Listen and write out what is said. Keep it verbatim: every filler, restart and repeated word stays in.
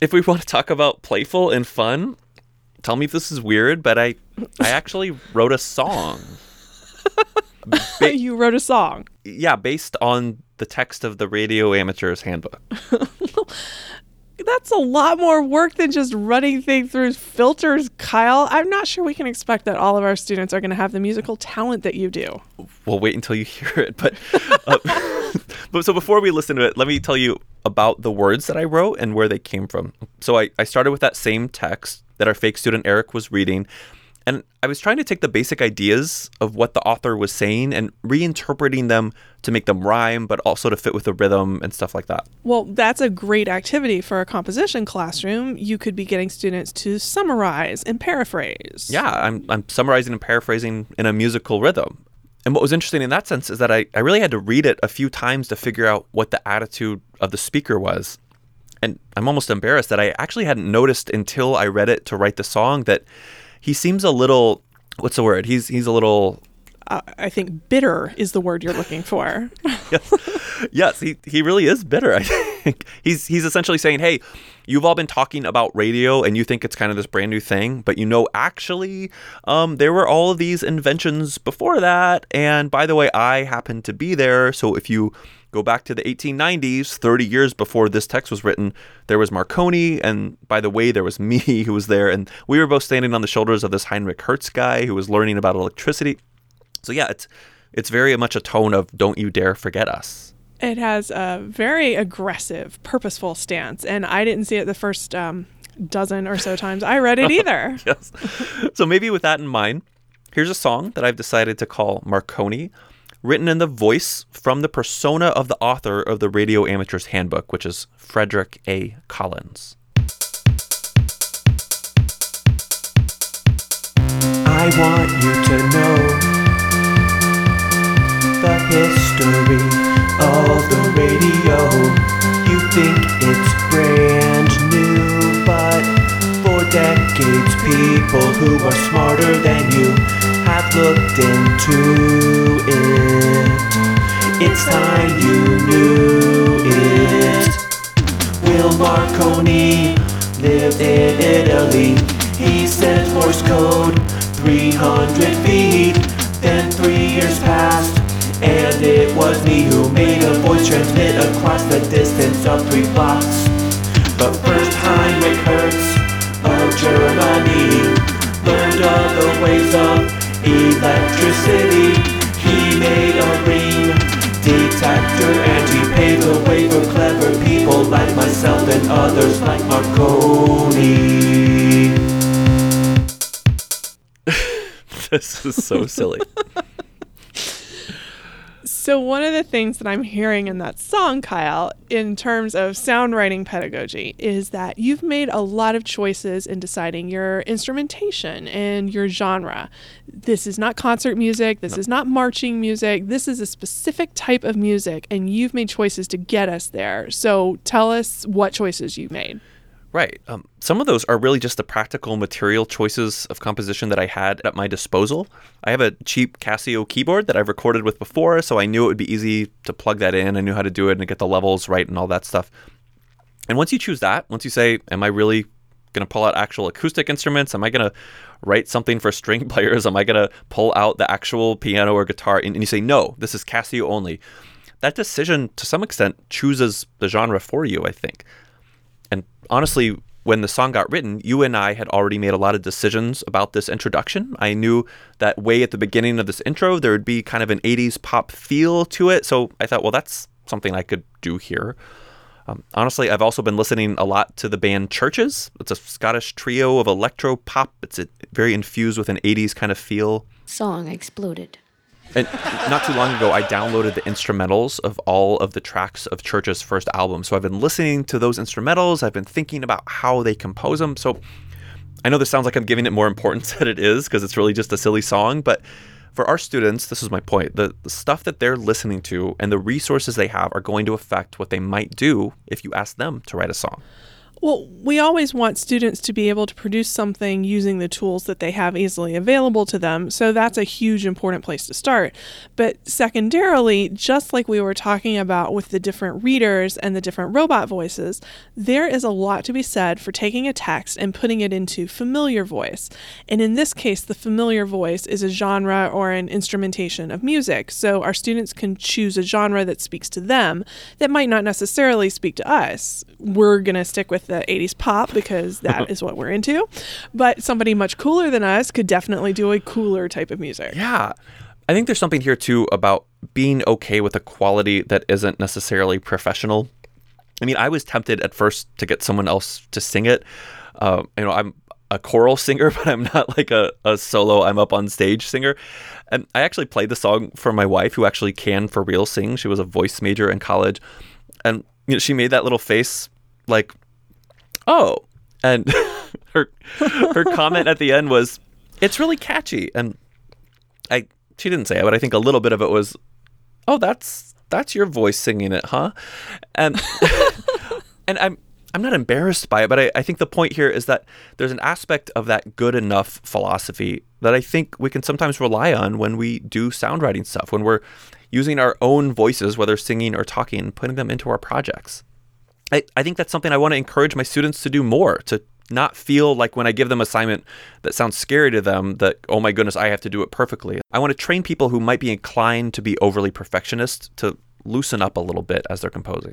if we want to talk about playful and fun, tell me if this is weird, but I I actually wrote a song. Ba- you wrote a song? Yeah, based on the text of the Radio Amateurs Handbook. That's a lot more work than just running things through filters, Kyle. I'm not sure we can expect that all of our students are going to have the musical talent that you do. We'll wait until you hear it. But, uh, but so before we listen to it, let me tell you about the words that I wrote and where they came from. So I, I started with that same text that our fake student Eric was reading. And I was trying to take the basic ideas of what the author was saying and reinterpreting them to make them rhyme, but also to fit with the rhythm and stuff like that. Well, that's a great activity for a composition classroom. You could be getting students to summarize and paraphrase. Yeah, I'm I'm summarizing and paraphrasing in a musical rhythm. And what was interesting in that sense is that I, I really had to read it a few times to figure out what the attitude of the speaker was. And I'm almost embarrassed that I actually hadn't noticed until I read it to write the song that he seems a little, what's the word? He's he's a little... Uh, I think bitter is the word you're looking for. yes, yes he, he really is bitter, I think. He's, he's essentially saying, hey, you've all been talking about radio and you think it's kind of this brand new thing, but you know, actually, um, there were all of these inventions before that. And by the way, I happened to be there. So if you go back to the eighteen nineties, thirty years before this text was written, there was Marconi, and by the way, there was me who was there, and we were both standing on the shoulders of this Heinrich Hertz guy who was learning about electricity. So yeah, it's it's very much a tone of don't you dare forget us. It has a very aggressive, purposeful stance, and I didn't see it the first um, dozen or so times I read it either. Yes. So maybe with that in mind, here's a song that I've decided to call Marconi, written in the voice from the persona of the author of the Radio Amateurs Handbook, which is Frederick A. Collins. I want you to know the history of the radio. You think it's brand new, but for decades people who are smarter than you have looked into it. It's time you knew it. Will Marconi lived in Italy. He sent Morse code three hundred feet. Then three years passed, and it was me who made a voice transmit across the distance of three blocks. But first Heinrich Hertz of Germany learned of the ways of electricity. He made a ring detector and he paved the way for clever people like myself and others like Marconi. This is so silly. So one of the things that I'm hearing in that song, Kyle, in terms of sound writing pedagogy, is that you've made a lot of choices in deciding your instrumentation and your genre. This is not concert music. This no. is not marching music. This is a specific type of music, and you've made choices to get us there. So tell us what choices you made. Right. Um, some of those are really just the practical material choices of composition that I had at my disposal. I have a cheap Casio keyboard that I've recorded with before, so I knew it would be easy to plug that in. I knew how to do it and get the levels right and all that stuff. And once you choose that, once you say, am I really going to pull out actual acoustic instruments? Am I going to write something for string players? Am I going to pull out the actual piano or guitar? And, and you say, no, this is Casio only. That decision, to some extent, chooses the genre for you, I think. And honestly, when the song got written, you and I had already made a lot of decisions about this introduction. I knew that way at the beginning of this intro, there would be kind of an eighties pop feel to it. So I thought, well, that's something I could do here. Um, honestly, I've also been listening a lot to the band Churches. It's a Scottish trio of electro pop. It's a, very infused with an eighties kind of feel. Song exploded. And not too long ago, I downloaded the instrumentals of all of the tracks of Church's first album. So I've been listening to those instrumentals. I've been thinking about how they compose them. So I know this sounds like I'm giving it more importance than it is because it's really just a silly song. But for our students, this is my point. The, the stuff that they're listening to and the resources they have are going to affect what they might do if you ask them to write a song. Well, we always want students to be able to produce something using the tools that they have easily available to them. So that's a huge important place to start. But secondarily, just like we were talking about with the different readers and the different robot voices, there is a lot to be said for taking a text and putting it into familiar voice. And in this case, the familiar voice is a genre or an instrumentation of music. So our students can choose a genre that speaks to them that might not necessarily speak to us. We're going to stick with the eighties pop because that is what we're into. But somebody much cooler than us could definitely do a cooler type of music. Yeah. I think there's something here too about being okay with a quality that isn't necessarily professional. I mean, I was tempted at first to get someone else to sing it. Uh, you know, I'm a choral singer, but I'm not like a, a solo, I'm up on stage singer. And I actually played the song for my wife, who actually can for real sing. She was a voice major in college. And you know, she made that little face like, oh, and her her comment at the end was, it's really catchy. And I she didn't say it, but I think a little bit of it was, oh, that's that's your voice singing it, huh? And and I'm I'm not embarrassed by it, but I, I think the point here is that there's an aspect of that good enough philosophy that I think we can sometimes rely on when we do sound writing stuff, when we're using our own voices, whether singing or talking, and putting them into our projects. I, I think that's something I want to encourage my students to do more, to not feel like when I give them assignment that sounds scary to them that, oh my goodness, I have to do it perfectly. I want to train people who might be inclined to be overly perfectionist to loosen up a little bit as they're composing.